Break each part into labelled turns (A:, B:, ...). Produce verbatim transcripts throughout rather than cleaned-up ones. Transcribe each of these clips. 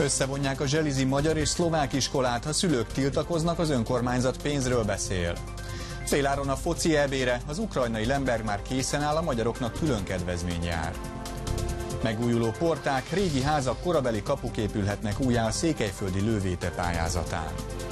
A: Összevonják a zselizi magyar és szlovák iskolát, ha szülők tiltakoznak, az önkormányzat pénzről beszél. Féláron a foci é bére, az ukrajnai Lemberg már készen áll, a magyaroknak külön kedvezmény jár. Megújuló porták, régi házak, korabeli kapuk épülhetnek újjá a székelyföldi lővéte pályázatán.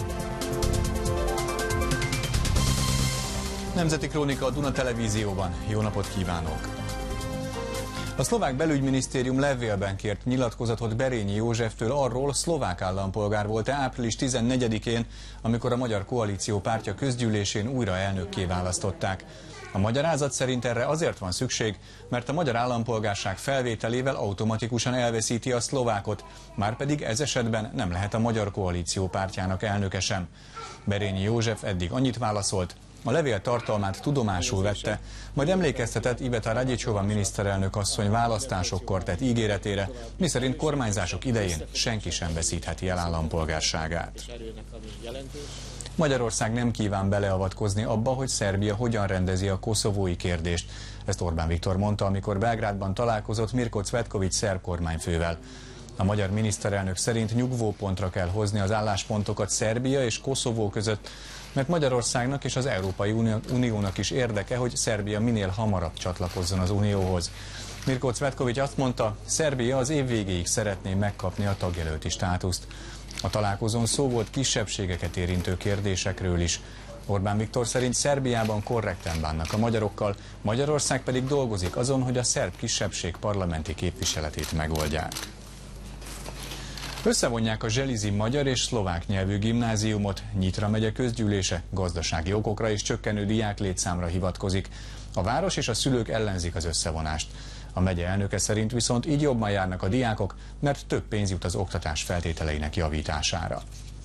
A: Nemzeti Krónika a Duna Televízióban. Jó napot kívánok! A szlovák belügyminisztérium levélben kért nyilatkozatot Berényi Józseftől arról, szlovák állampolgár volt-e április tizennegyedikén, amikor a Magyar Koalíció pártja közgyűlésén újra elnökké választották. A magyarázat szerint erre azért van szükség, mert a magyar állampolgárság felvételével automatikusan elveszíti a szlovákot, márpedig ez esetben nem lehet a Magyar Koalíció pártjának elnöke sem. Berényi József eddig annyit válaszolt, a levél tartalmát tudomásul vette, majd emlékeztetett Iveta Radicsova miniszterelnök asszony választásokkor tett ígéretére, miszerint kormányzások idején senki sem veszítheti el állampolgárságát. Magyarország nem kíván beleavatkozni abba, hogy Szerbia hogyan rendezi a koszovói kérdést. Ezt Orbán Viktor mondta, amikor Belgrádban találkozott Mirko Cvetković szerb kormányfővel. A magyar miniszterelnök szerint nyugvópontra kell hozni az álláspontokat Szerbia és Koszovó között, mert Magyarországnak és az Európai Uniónak is érdeke, hogy Szerbia minél hamarabb csatlakozzon az Unióhoz. Mirko Cvetković azt mondta, Szerbia az év végéig szeretné megkapni a tagjelölti státuszt. A találkozón szó volt kisebbségeket érintő kérdésekről is. Orbán Viktor szerint Szerbiában korrekten bánnak a magyarokkal, Magyarország pedig dolgozik azon, hogy a szerb kisebbség parlamenti képviseletét megoldják. Összevonják a zselizi magyar és szlovák nyelvű gimnáziumot, Nyitra megye közgyűlése gazdasági okokra és csökkenő diáklétszámra hivatkozik. A város és a szülők ellenzik az összevonást. A megye elnöke szerint viszont így jobban járnak a diákok, mert több pénz jut az oktatás feltételeinek javítására.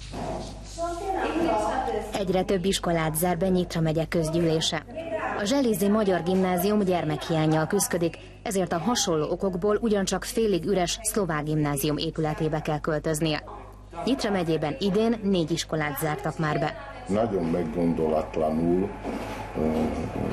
B: Egyre több iskolát zár be Nyitra megye közgyűlése. A zselizi magyar gimnázium gyermekhiánnyal küszködik, ezért a hasonló okokból ugyancsak félig üres szlovák gimnázium épületébe kell költöznie. Nyitra megyében idén négy iskolát zártak már be.
C: Nagyon meggondolatlanul uh,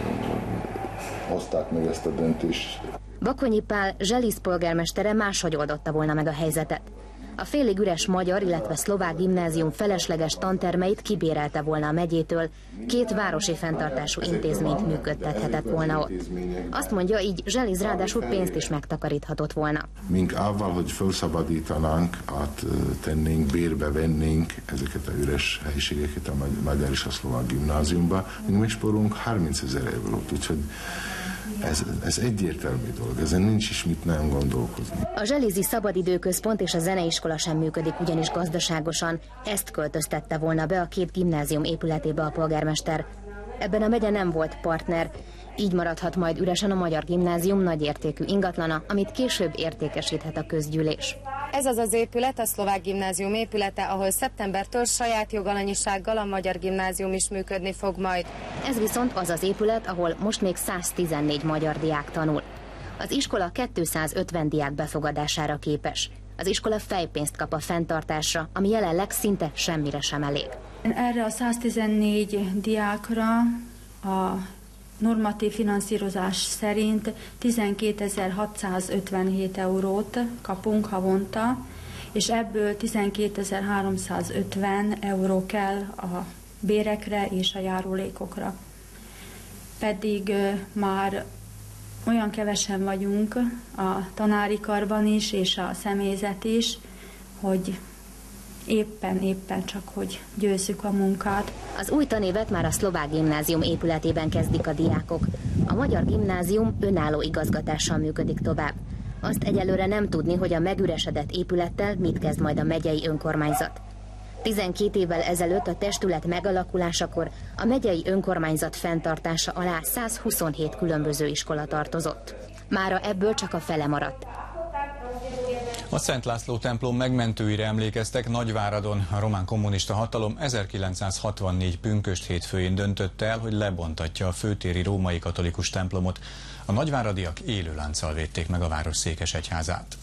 C: hozták meg ezt a döntést.
B: Bakonyi Pál Zseliz polgármestere máshogy oldotta volna meg a helyzetet. A félig üres magyar, illetve szlovák gimnázium felesleges tantermeit kibérelte volna a megyétől, két városi fenntartású intézményt működtethetett volna ott. Azt mondja, így Zseliz ráadásul pénzt is megtakaríthatott volna.
C: Mink avval, hogy felszabadítanánk, áttennénk, bérbe vennénk ezeket a üres helyiségeket a magyar és a szlovák gimnáziumba, mink megspórolunk harmincezer eurót, úgyhogy Ez, ez egyértelmű dolog, ezen nincs is mit nem gondolkozni.
B: A zselizi szabadidőközpont és a zeneiskola sem működik ugyanis gazdaságosan, ezt költöztette volna be a két gimnázium épületébe a polgármester. Ebben a megye nem volt partner, így maradhat majd üresen a magyar gimnázium nagyértékű ingatlana, amit később értékesíthet a közgyűlés.
D: Ez az az épület, a szlovák gimnázium épülete, ahol szeptembertől saját jogalanyisággal a magyar gimnázium is működni fog majd.
B: Ez viszont az az épület, ahol most még száztizennégy magyar diák tanul. Az iskola kétszázötven diák befogadására képes. Az iskola fejpénzt kap a fenntartásra, ami jelenleg szinte semmire sem elég.
E: Erre a száztizennégy diákra a normatív finanszírozás szerint tizenkétezer-hatszázötvenhét eurót kapunk havonta, és ebből tizenkétezer-háromszázötven euró kell a bérekre és a járulékokra. Pedig már olyan kevesen vagyunk a tanári karban is, és a személyzet is, hogy éppen-éppen csak, hogy győzzük a munkát.
B: Az új tanévet már a szlovák gimnázium épületében kezdik a diákok. A magyar gimnázium önálló igazgatással működik tovább. Azt egyelőre nem tudni, hogy a megüresedett épülettel mit kezd majd a megyei önkormányzat. tizenkét évvel ezelőtt a testület megalakulásakor a megyei önkormányzat fenntartása alá százhuszonhét különböző iskola tartozott. Mára ebből csak a fele maradt.
A: A Szent László templom megmentőire emlékeztek Nagyváradon. A román kommunista hatalom ezerkilencszázhatvannégy pünkösd hétfőjén döntötte el, hogy lebontatja a főtéri római katolikus templomot. A nagyváradiak élő lánccal védték meg a város székesegyházát.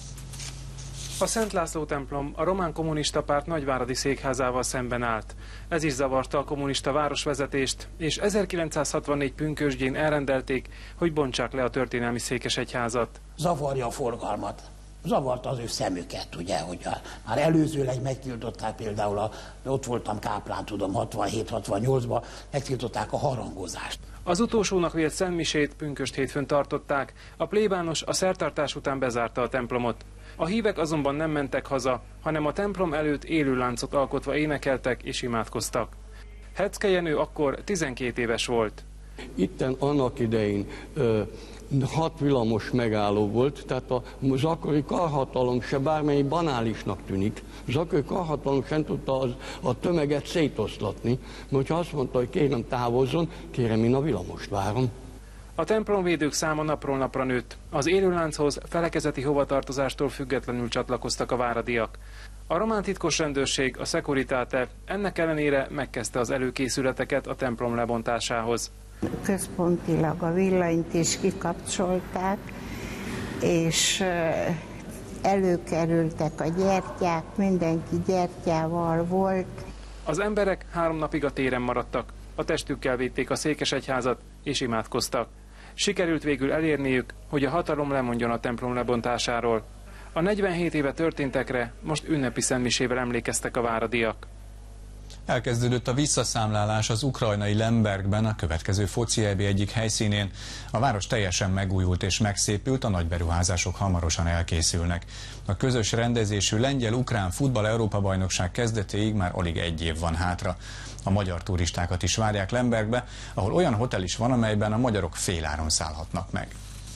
F: A Szent László templom a román kommunista párt nagyváradi székházával szemben állt. Ez is zavarta a kommunista városvezetést, és ezerkilencszázhatvannégy pünkösdjén elrendelték, hogy bontsák le a történelmi székesegyházat.
G: Zavarja a forgalmat. Zavarta az ő szemüket, ugye, hogy a, már előzőleg megtiltották, például a, ott voltam Káplán, tudom, hatvanhét hatvannyolcban, megtiltották a harangozást.
F: Az utolsónak vélt szentmisét pünkösd hétfőn tartották, a plébános a szertartás után bezárta a templomot. A hívek azonban nem mentek haza, hanem a templom előtt élő láncot alkotva énekeltek és imádkoztak. Hecke Jenő akkor tizenkét éves volt.
H: Itten annak idején ö, hat villamos megálló volt, tehát az akkori karhatalom se bármely banálisnak tűnik, az akkori karhatalom sem tudta az, a tömeget szétoszlatni, mert ha azt mondta, hogy kérem távozzon, kérem én a villamost várom.
F: A templomvédők száma napról napra nőtt. Az élőlánchoz felekezeti hovatartozástól függetlenül csatlakoztak a váradiak. A román titkos rendőrség, a Securitate ennek ellenére megkezdte az előkészületeket a templom lebontásához.
I: Központilag a villanyt is kikapcsolták, és előkerültek a gyertyák, mindenki gyertyával volt.
F: Az emberek három napig a téren maradtak, a testükkel védték a székesegyházat és imádkoztak. Sikerült végül elérniük, hogy a hatalom lemondjon a templom lebontásáról. A negyvenhét éve történtekre most ünnepi szentmisével emlékeztek a váradiak.
A: Elkezdődött a visszaszámlálás az ukrajnai Lembergben, a következő foci é bé egyik helyszínén. A város teljesen megújult és megszépült, a nagy beruházások hamarosan elkészülnek. A közös rendezésű lengyel-ukrán futball Európa-bajnokság kezdetéig már alig egy év van hátra. A magyar turistákat is várják Lembergbe, ahol olyan hotel is van, amelyben a magyarok féláron szállhatnak meg.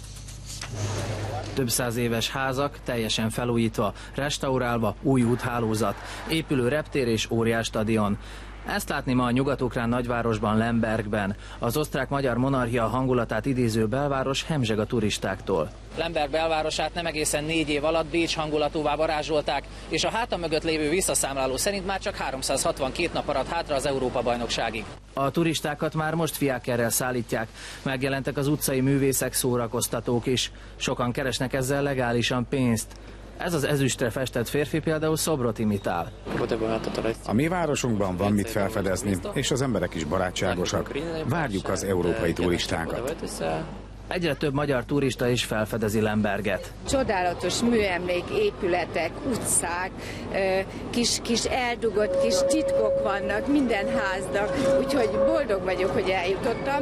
J: Több száz éves házak teljesen felújítva, restaurálva, új úthálózat, épülő reptér és óriás stadion. Ezt látni ma a nyugat-ukrán nagyvárosban, Lembergben. Az osztrák-magyar monarchia hangulatát idéző belváros hemzseg a turistáktól.
K: Lemberg belvárosát nem egészen négy év alatt Bécs hangulatúvá varázsolták, és a háta mögött lévő visszaszámláló szerint már csak háromszázhatvankét nap maradt hátra az Európa-bajnokságig.
J: A turistákat már most fiákerrel szállítják, megjelentek az utcai művészek, szórakoztatók is. Sokan keresnek ezzel legálisan pénzt. Ez az ezüstre festett férfi például szobrot imitál.
L: A mi városunkban van mit felfedezni, és az emberek is barátságosak. Várjuk az európai turistákat.
J: Egyre több magyar turista is felfedezi Lemberget.
M: Csodálatos műemlék, épületek, utcák, kis, kis eldugott kis titkok vannak minden háznak, úgyhogy boldog vagyok, hogy eljutottam.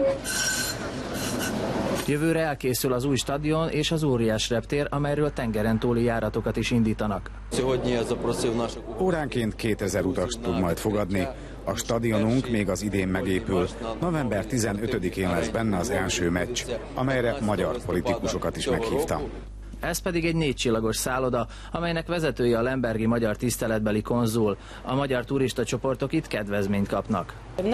J: Jövőre elkészül az új stadion és az óriás reptér, amelyről tengeren túli járatokat is indítanak.
L: Óránként kétezer utast tud majd fogadni. A stadionunk még az idén megépül. november tizenötödikén lesz benne az első meccs, amelyre magyar politikusokat is meghívtam.
J: Ez pedig egy négycsillagos szálloda, amelynek vezetője a lembergi magyar tiszteletbeli konzul. A magyar turista csoportok itt kedvezményt kapnak.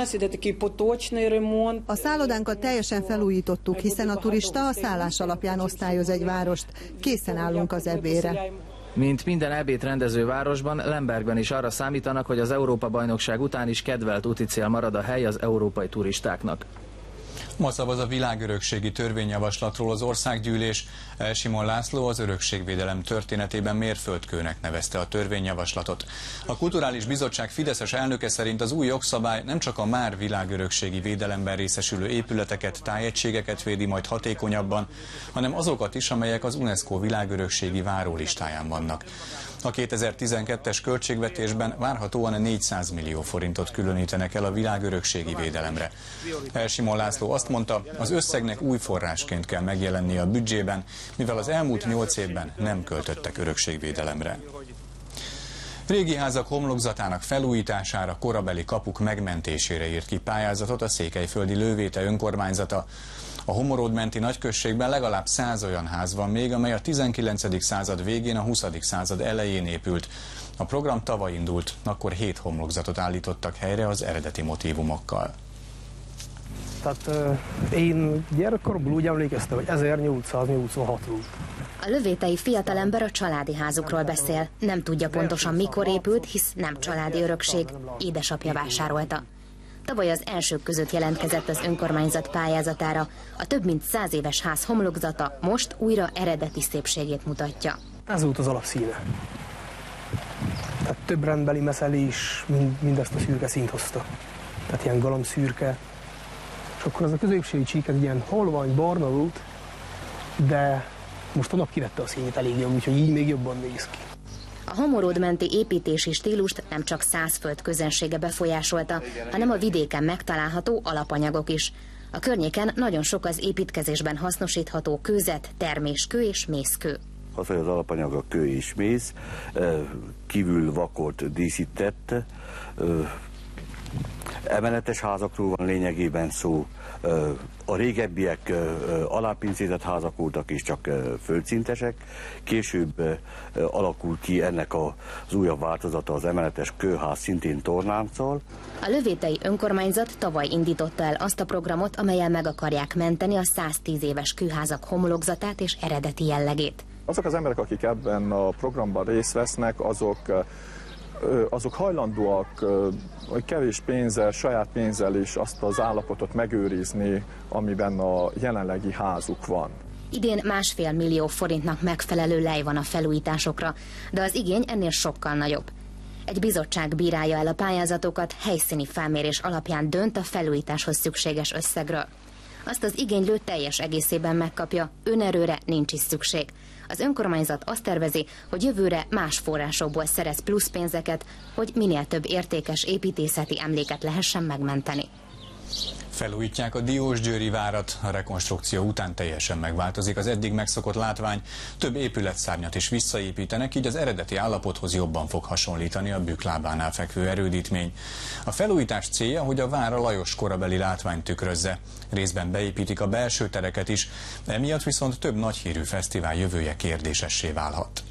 N: A szállodánkat teljesen felújítottuk, hiszen a turista a szállás alapján osztályoz egy várost. Készen állunk az ebédre.
J: Mint minden ebéd rendező városban, Lembergben is arra számítanak, hogy az Európa-bajnokság után is kedvelt úticél marad a hely az európai turistáknak.
A: Ma szavaz a világörökségi törvényjavaslatról az országgyűlés. Simon László az örökségvédelem történetében mérföldkőnek nevezte a törvényjavaslatot. A Kulturális Bizottság fideszes elnöke szerint az új jogszabály nem csak a már világörökségi védelemben részesülő épületeket, tájegységeket védi majd hatékonyabban, hanem azokat is, amelyek az UNESCO világörökségi várólistáján vannak. A kétezer-tizenkettes költségvetésben várhatóan négyszáz millió forintot különítenek el a világörökségi védelemre. Simon László azt mondta, az összegnek új forrásként kell megjelennie a büdzsében, mivel az elmúlt nyolc évben nem költöttek örökségvédelemre. Régi házak homlokzatának felújítására, korabeli kapuk megmentésére írt ki pályázatot a székelyföldi Lővéte önkormányzata. A Homoród menti nagyközségben legalább száz olyan ház van még, amely a tizenkilencedik század végén, a huszadik század elején épült. A program tavaly indult, akkor hét homlokzatot állítottak helyre az eredeti motívumokkal.
O: Tehát euh, én gyerekkoromból úgy emlékeztem, hogy ezernyolcszáznyolcvanhatról.
B: A lövétei fiatalember a családi házukról beszél. Nem tudja pontosan mikor épült, hisz nem családi örökség. Édesapja vásárolta. Tavaly az elsők között jelentkezett az önkormányzat pályázatára. A több mint száz éves ház homlokzata most újra eredeti szépségét mutatja.
O: Ez volt az alapszíne. Tehát több rendbeli meszelés mind, mindezt a szürke színt hozta. Tehát ilyen galambszürke. És akkor az a középségi csík egy ilyen halvány barna volt, de Most a nap kivette a színét elég jobb, úgyhogy így még jobban néz ki.
B: A Homoród menti építési stílust nem csak Szászföld közönsége befolyásolta, hanem a vidéken megtalálható alapanyagok is. A környéken nagyon sok az építkezésben hasznosítható kőzet, terméskő és mészkő.
P: Az, hogy az alapanyag a kő és mész, kívül vakolt, díszített, emeletes házakról van lényegében szó. A régebbiek alápincézett házak voltak és csak földszintesek. Később alakul ki ennek az újabb változata, az emeletes kőház, szintén tornánccal.
B: A lövétei önkormányzat tavaly indította el azt a programot, amellyel meg akarják menteni a száztíz éves kőházak homlokzatát és eredeti jellegét.
Q: Azok az emberek, akik ebben a programban részt vesznek, azok azok hajlandóak kevés pénzzel, saját pénzzel is azt az állapotot megőrizni, amiben a jelenlegi házuk van.
B: Idén másfél millió forintnak megfelelő lej van a felújításokra, de az igény ennél sokkal nagyobb. Egy bizottság bírálja el a pályázatokat, helyszíni felmérés alapján dönt a felújításhoz szükséges összegről. Azt az igénylő teljes egészében megkapja, önerőre nincs is szükség. Az önkormányzat azt tervezi, hogy jövőre más forrásokból szerez plusz pénzeket, hogy minél több értékes építészeti emléket lehessen megmenteni.
A: Felújítják a Diósgyőri várat, a rekonstrukció után teljesen megváltozik az eddig megszokott látvány, több épületszárnyat is visszaépítenek, így az eredeti állapothoz jobban fog hasonlítani a Bükklábánál fekvő erődítmény. A felújítás célja, hogy a vár a Lajos korabeli látványt tükrözze. Részben beépítik a belső tereket is, emiatt viszont több nagyhírű fesztivál jövője kérdésessé válhat.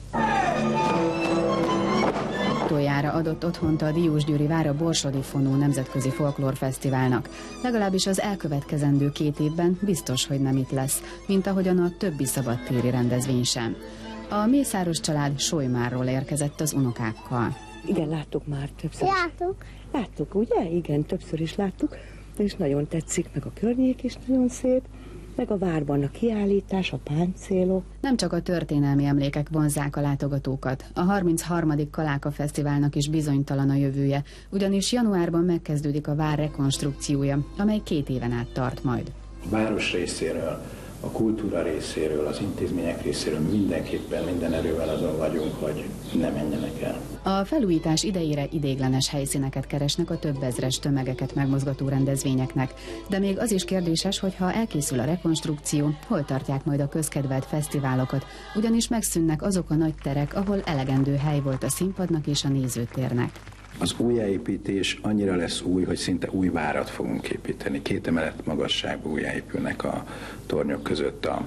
R: Utoljára adott otthont a Diósgyőri vár a Borsodi Fonó Nemzetközi Folklórfesztiválnak. Legalábbis az elkövetkezendő két évben biztos, hogy nem itt lesz, mint ahogyan a többi szabadtéri rendezvény sem. A Mészáros család Solymárról érkezett az unokákkal.
S: Igen, láttuk már többször. Láttuk. Láttuk, ugye? Igen, többször is láttuk, és nagyon tetszik, meg a környék is nagyon szép. Meg a várban a kiállítás, a páncélok.
R: Nem csak a történelmi emlékek vonzzák a látogatókat. A harmincharmadik Kaláka Fesztiválnak is bizonytalan a jövője, ugyanis januárban megkezdődik a vár rekonstrukciója, amely két éven át tart majd.
T: A város részéről, a kultúra részéről, az intézmények részéről mindenképpen minden erővel azon vagyunk, hogy ne menjenek el.
R: A felújítás idejére ideiglenes helyszíneket keresnek a több ezres tömegeket megmozgató rendezvényeknek, de még az is kérdéses, hogy ha elkészül a rekonstrukció, hol tartják majd a közkedvelt fesztiválokat, ugyanis megszűnnek azok a nagy terek, ahol elegendő hely volt a színpadnak és a nézőtérnek.
T: Az újjáépítés annyira lesz új, hogy szinte új várat fogunk építeni. Két emelet magasságban újjáépülnek a tornyok között a,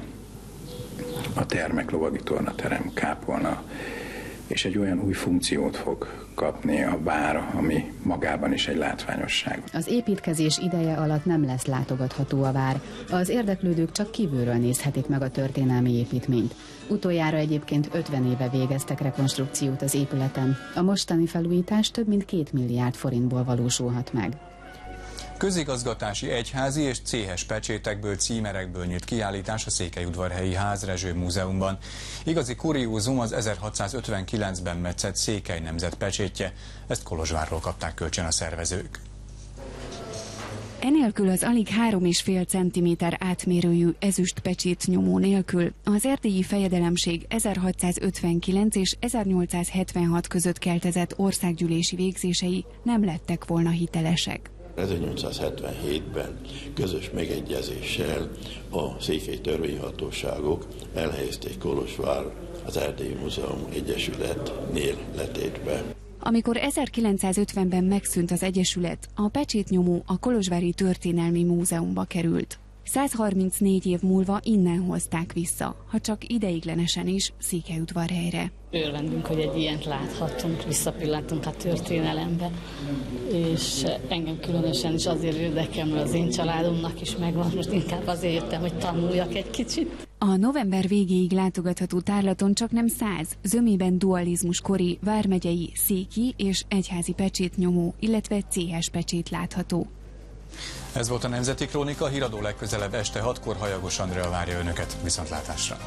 T: a termek, lovagi tornaterem, kápolna, és egy olyan új funkciót fog kapni a vár, ami magában is egy látványosság.
R: Az építkezés ideje alatt nem lesz látogatható a vár. Az érdeklődők csak kívülről nézhetik meg a történelmi építményt. Utoljára egyébként ötven éve végeztek rekonstrukciót az épületen. A mostani felújítás több mint két milliárd forintból valósulhat meg.
A: Közigazgatási, egyházi és céhes pecsétekből, címerekből nyílt kiállítás a Székelyudvarhelyi Házrezső Múzeumban. Igazi kuriózum az ezerhatszázötvenkilencben metszett Székely nemzet pecsétje. Ezt Kolozsvárról kapták kölcsön a szervezők.
U: Enélkül az alig három és fél centiméter átmérőjű ezüst pecsét nyomó nélkül az erdélyi fejedelemség ezerhatszázötvenkilenc és ezernyolcszázhetvenhat között keltezett országgyűlési végzései nem lettek volna hitelesek.
V: ezernyolcszázhetvenhétben közös megegyezéssel a székely törvényhatóságok elhelyezték Kolozsvár az Erdélyi Múzeum Egyesületnél letétbe.
U: Amikor ezerkilencszázötvenben megszűnt az egyesület, a pecsétnyomó a Kolozsvári Történelmi Múzeumba került. százharmincnégy év múlva innen hozták vissza, ha csak ideiglenesen is Székelyudvarhelyre.
W: Örvendünk, hogy egy ilyent láthatunk, visszapillantunk a történelembe, és engem különösen is azért érdekel, mert az én családomnak is megvan, most inkább azért jöttem, hogy tanuljak egy kicsit.
U: A november végéig látogatható tárlaton csak nem száz, zömében dualizmus kori, vármegyei, széki és egyházi pecsétnyomó, illetve céhes pecsét látható.
A: Ez volt a Nemzeti Krónika, híradó legközelebb este hatkor. Hajagos Andrea várja önöket. Viszontlátásra!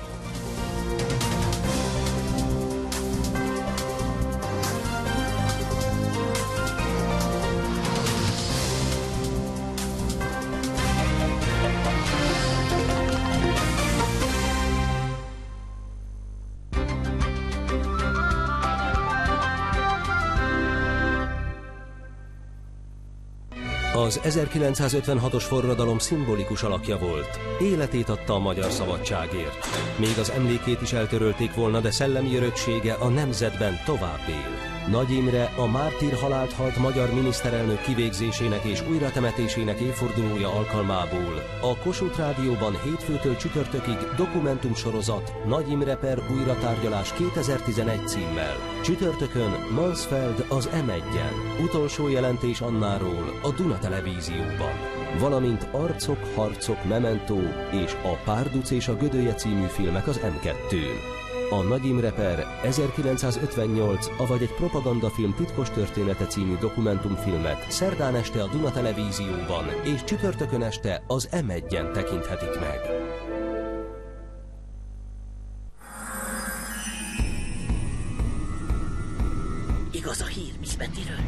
C: Az ezerkilencszázötvenhatos forradalom szimbolikus alakja volt. Életét adta a magyar szabadságért. Még az emlékét is eltörölték volna, de szellemi öröksége a nemzetben tovább él. Nagy Imre a mártír halált halt magyar miniszterelnök kivégzésének és újratemetésének évfordulója alkalmából a Kossuth Rádióban hétfőtől csütörtökig dokumentumsorozat Nagy Imre per újratárgyalás kétezer-tizenegy címmel. Csütörtökön Mansfeld az em egyen. Utolsó jelentés Annáról a Duna Televízióban. Valamint Arcok, harcok, Memento és a Párduc és a Gödöllye című filmek az em kettőn. A Nagy Imre per ezerkilencszázötvennyolc, avagy egy propagandafilm titkos története című dokumentumfilmet szerdán este a Duna Televízióban és csütörtökön este az em egyen tekinthetik meg.
D: Igaz a hír Miss Bettyről?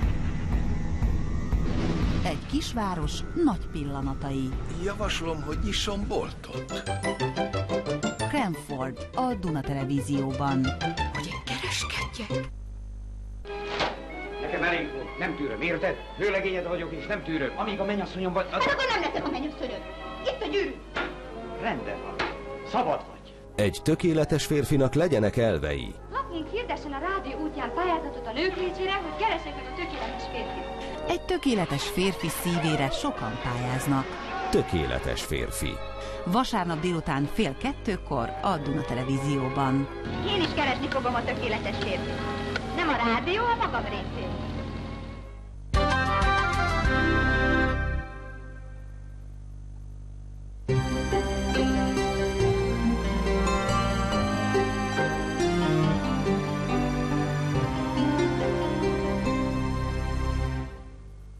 E: Egy kisváros nagy pillanatai.
D: Javaslom, hogy nyisson boltot.
E: Cranford, a Duna Televízióban.
D: Hogy én kereskedjek?
X: Nekem elég volt, nem tűröm, érted? Vőlegényed vagyok és nem tűröm. Amíg a mennyasszonyom vagy...
Y: Hát akkor nem leszek a mennyasszonyod. Itt a gyűrű.
X: Rendben van. Szabad vagy.
C: Egy tökéletes férfinak legyenek elvei.
Y: Hapking hirdessen a rádió útján pályázatot a nők részére, hogy keressék meg a tökéletes férfit.
E: Egy tökéletes férfi szívére sokan pályáznak.
C: Tökéletes férfi.
E: Vasárnap délután fél kettőkor a Duna Televízióban.
Y: Én is keresni fogom a tökéletes férfit. Nem a rádió, a magam részén.